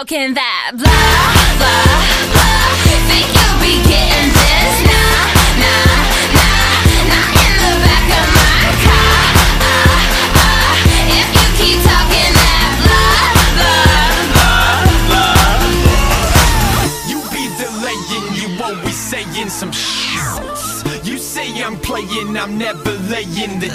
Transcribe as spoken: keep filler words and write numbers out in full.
talking that blah, blah, blah. Think you'll be getting this? Nah, nah, nah, not in the back of my car. Uh, uh, if you keep talking that blah, blah, blah, blah. You be delaying, you always saying some shit. You say I'm playing, I'm never laying the